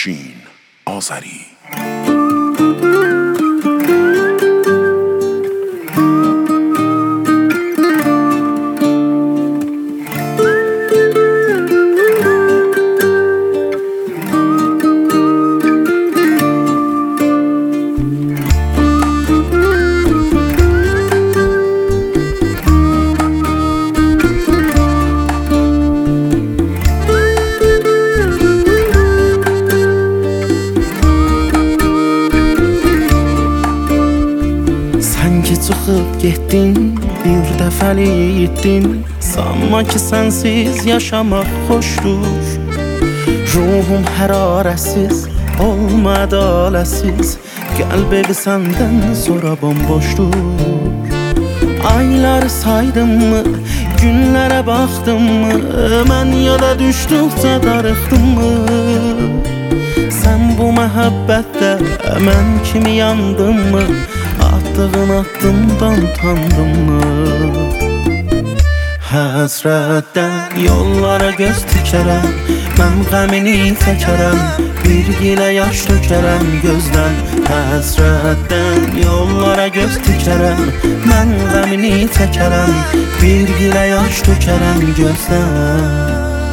Afşin Azəri. Çıxıb getdin, bir dəfəlik itdin. Sanma ki sənsiz yaşamaq xoşdur. Ruhum hərarəsiz, olma ədaləsiz. Qəlb evi səndən sonra bomboşdur. Ayları saydım mı, günlərə baxdım mı? Mən yada düşdükcə darıxdım mı? Sən bu məhəbbətdə mən kimi yandın mı? Attığın addımdan utandın mı? Həsrətdən yollara göz tikərəm, mən qəmini çəkərəm, bir gilə yaş tökərəm gözdən. Həsrətdən yollara göz tikərəm, mən qəmini çəkərəm, bir gilə yaş tökərəm gözdən.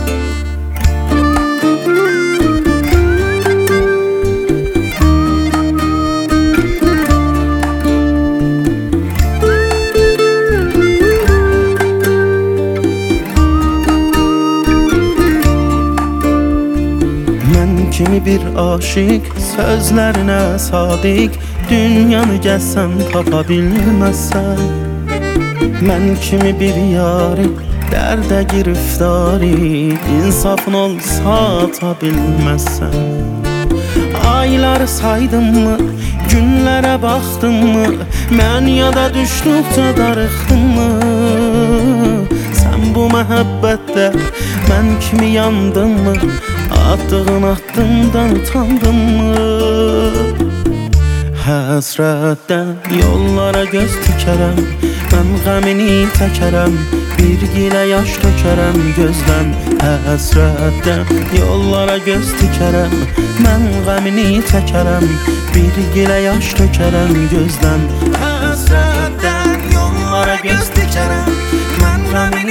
Kimi bir aşık, sözlerine sadik, dünyanı gəlsən tapa bilməzsən. Mən kimi bir yari, dərdə giriftari, insafın olsa ata bilməzsən. Ayları saydım mı, günlərə baxdım mı? Mən yada düşdükcə darıxdım mı? Sən bu məhəbbətdə mən kimi yandın mı? Attığın addımdan utandın mı? Həsrətdən yollara göz tikərəm, mən qəmini təkərəm, bir gilə yaş tökərəm gözdən. Həsrətdən yollara göz tikərəm, mən qəmini təkərəm, bir gilə yaş tökərəm gözdən. Həsrətdən yollara göz tikərəm, mən qəmini